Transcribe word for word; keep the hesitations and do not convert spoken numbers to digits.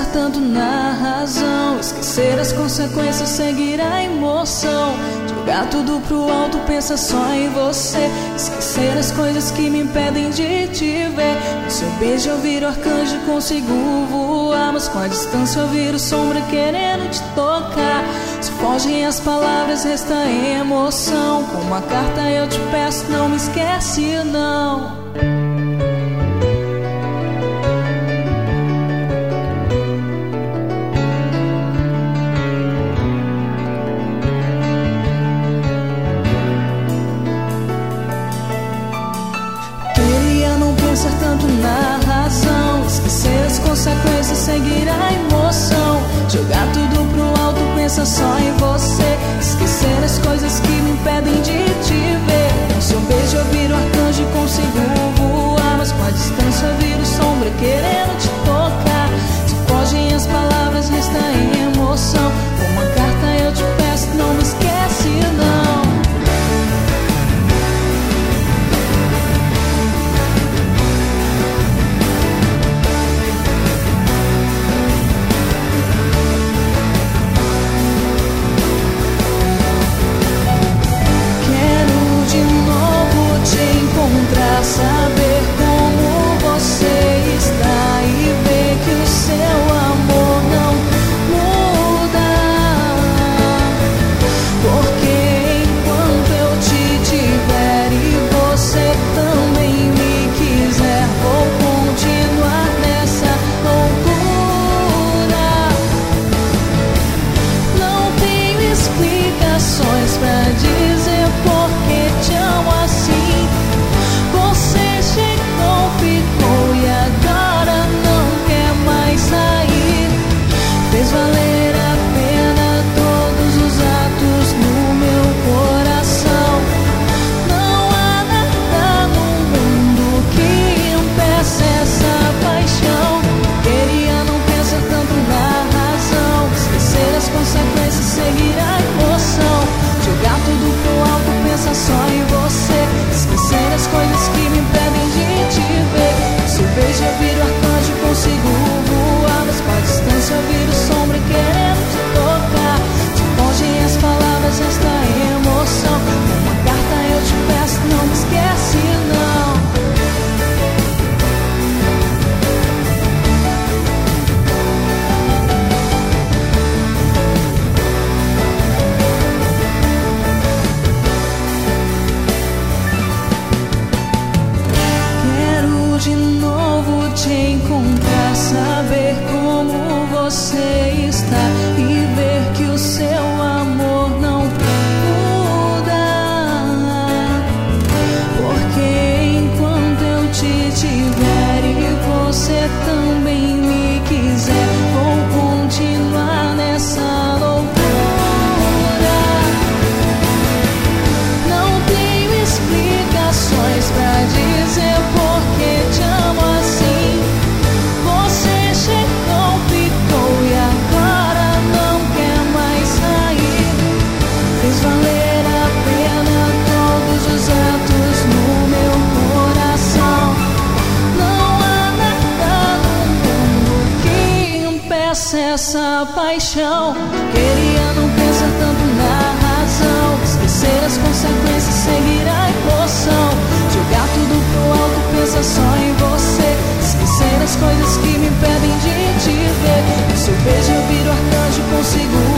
tanto na razão, esquecer as consequências, seguir a emoção, jogar tudo pro alto, pensar só em você, esquecer as coisas que me impedem de te ver. No seu beijo eu viro arcanjo, consigo voar, mas com a distância eu viro sombra querendo te tocar. Se fogem as palavras, resta emoção, com uma carta eu te peço, não me esquece não. Pensar tanto na razão, esquecer as consequências, seguir a emoção, jogar tudo pro alto, pensar só em você, esquecer as coisas que me impedem de te ver. Com seu beijo eu viro arcanjo e consigo voar, mas com a distância eu viro sombra querendo te tocar. Se fogem as palavras, resta emoção, com uma carta eu te peço, não me esquece não. Saber como você está e ver que o seu amor não muda, porque enquanto eu te tiver e você também me quiser, vou continuar nessa loucura. Não tenho explicações pra dizer porque te amo assim. Você chegou, ficou e agora não quer mais sair. Fez valer a pena todos os atos no meu coração. Não há nada no mundo que impeça essa paixão. Queria não pensar tanto na razão, esquecer as consequências, seguir a emoção, jogar tudo pro alto, pensar só em você, esquecer as coisas que me impedem de te ver. Se eu beijo eu viro arcanjo, consigo voar, mas com a distância eu viro sombra querendo te tocar. Se fogem as palavras, resta emoção, com uma carta eu te peço, não me esquece não. De novo te encontrar, saber como você está e ver que o seu amor não muda, porque enquanto eu te tiver e você também me quiser, vou continuar nessa loucura. Não tenho explicações pra dizer porque te amo assim. Você chegou, ficou e agora não quer mais sair. Fez valer a pena todos os atos no meu coração. Não há nada no mundo que impeça essa paixão. Queria não pensar tanto na razão, esquecer as consequências, seguir a emoção, jogar tudo pro alto, pensar só em você, esquecer as coisas que me impedem de te ver. No seu beijo eu viro arcanjo, consigo